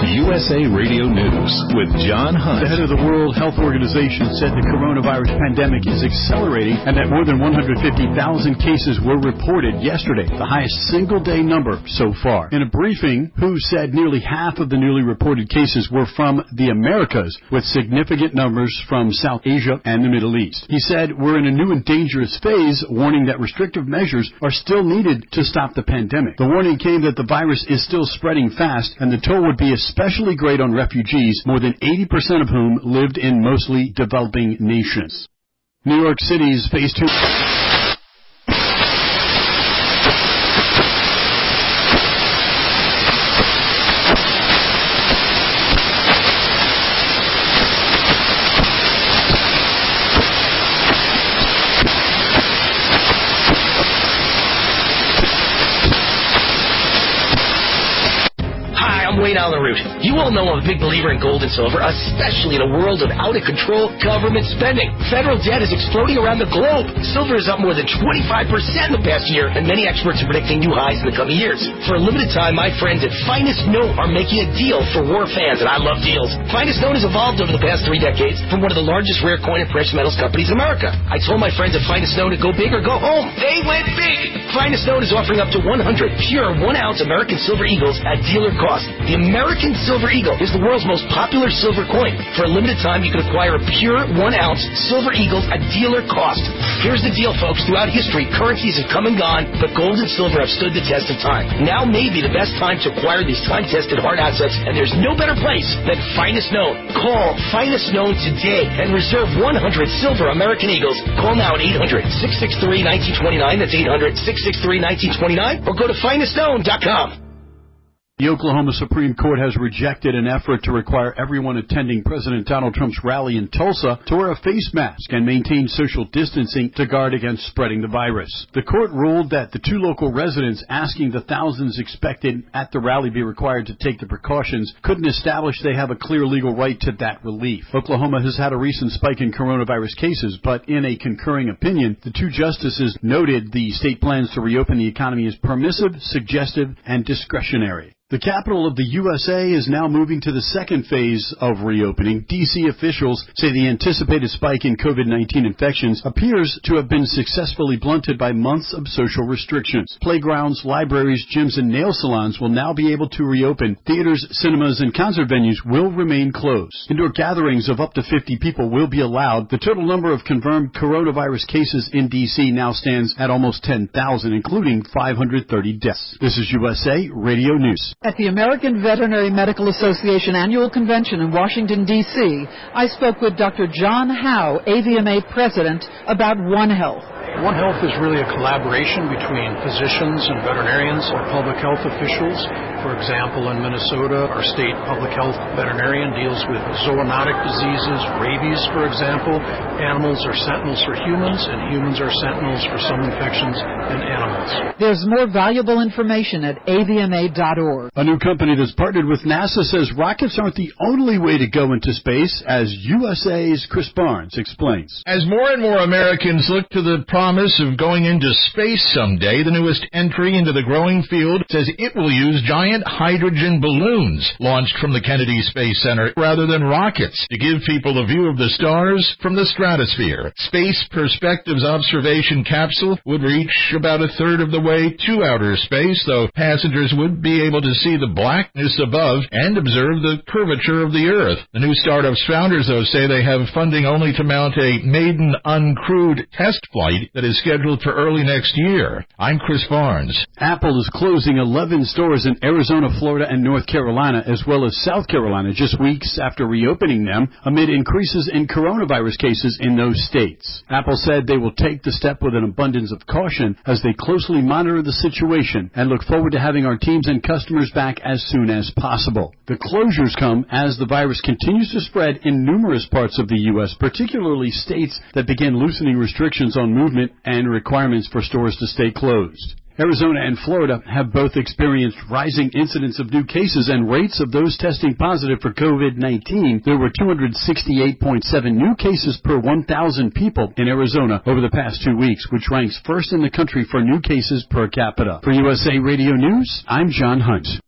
USA Radio News with John Hunt. The head of the World Health Organization said the coronavirus pandemic is accelerating and that more than 150,000 cases were reported yesterday, the highest single-day number so far. In a briefing, WHO said nearly half of the newly reported cases were from the Americas, with significant numbers from South Asia and the Middle East. He said, "We're in a new and dangerous phase," warning that restrictive measures are still needed to stop the pandemic. The warning came that the virus is still spreading fast, and the toll would be especially great on refugees, more than 80% of whom lived in mostly developing nations. New York City's Phase 2... Way down the route. You all know I'm a big believer in gold and silver, especially in a world of out-of-control government spending. Federal debt is exploding around the globe. Silver is up more than 25% in the past year, and many experts are predicting new highs in the coming years. For a limited time, my friends at Finest Note are making a deal for war fans, and I love deals. Finest Note has evolved over the past 3 decades from one of the largest rare coin and precious metals companies in America. I told my friends at Finest Note to go big or go home. They went big! Finest Note is offering up to 100 pure 1-ounce American Silver Eagles at dealer cost. The American Silver Eagle is the world's most popular silver coin. For a limited time, you can acquire a pure 1-ounce Silver Eagles at dealer cost. Here's the deal, folks. Throughout history, currencies have come and gone, but gold and silver have stood the test of time. Now may be the best time to acquire these time-tested hard assets, and there's no better place than Finest Known. Call Finest Known today and reserve 100 silver American Eagles. Call now at 800-663-1929. That's 800-663-1929. Or go to finestknown.com. The Oklahoma Supreme Court has rejected an effort to require everyone attending President Donald Trump's rally in Tulsa to wear a face mask and maintain social distancing to guard against spreading the virus. The court ruled that the 2 local residents asking the thousands expected at the rally be required to take the precautions couldn't establish they have a clear legal right to that relief. Oklahoma has had a recent spike in coronavirus cases, but in a concurring opinion, the 2 justices noted the state plans to reopen the economy as permissive, suggestive, and discretionary. The capital of the USA is now moving to the second phase of reopening. D.C. officials say the anticipated spike in COVID-19 infections appears to have been successfully blunted by months of social restrictions. Playgrounds, libraries, gyms, and nail salons will now be able to reopen. Theaters, cinemas, and concert venues will remain closed. Indoor gatherings of up to 50 people will be allowed. The total number of confirmed coronavirus cases in D.C. now stands at almost 10,000, including 530 deaths. This is USA Radio News. At the American Veterinary Medical Association Annual Convention in Washington, D.C., I spoke with Dr. John Howe, AVMA President, about One Health. One Health is really a collaboration between physicians and veterinarians or public health officials. For example, in Minnesota, our state public health veterinarian deals with zoonotic diseases, rabies, for example. Animals are sentinels for humans, and humans are sentinels for some infections in animals. There's more valuable information at avma.org. A new company that's partnered with NASA says rockets aren't the only way to go into space, as USA's Chris Barnes explains. As more and more Americans look to the promise of going into space someday, the newest entry into the growing field says it will use giant hydrogen balloons launched from the Kennedy Space Center rather than rockets to give people a view of the stars from the stratosphere. Space Perspectives observation capsule would reach about a third of the way to outer space, though passengers would be able to see the blackness above and observe the curvature of the Earth. The new startup's founders, though, say they have funding only to mount a maiden uncrewed test flight that is scheduled for early next year. I'm Chris Barnes. Apple is closing 11 stores in Arizona, Florida, and North Carolina, as well as South Carolina, just weeks after reopening them amid increases in coronavirus cases in those states. Apple said they will take the step with an abundance of caution as they closely monitor the situation and look forward to having our teams and customers back as soon as possible. The closures come as the virus continues to spread in numerous parts of the U.S., particularly states that began loosening restrictions on movement and requirements for stores to stay closed. Arizona and Florida have both experienced rising incidents of new cases and rates of those testing positive for COVID-19. There were 268.7 new cases per 1,000 people in Arizona over the past 2 weeks, which ranks first in the country for new cases per capita. For USA Radio News, I'm John Hunt.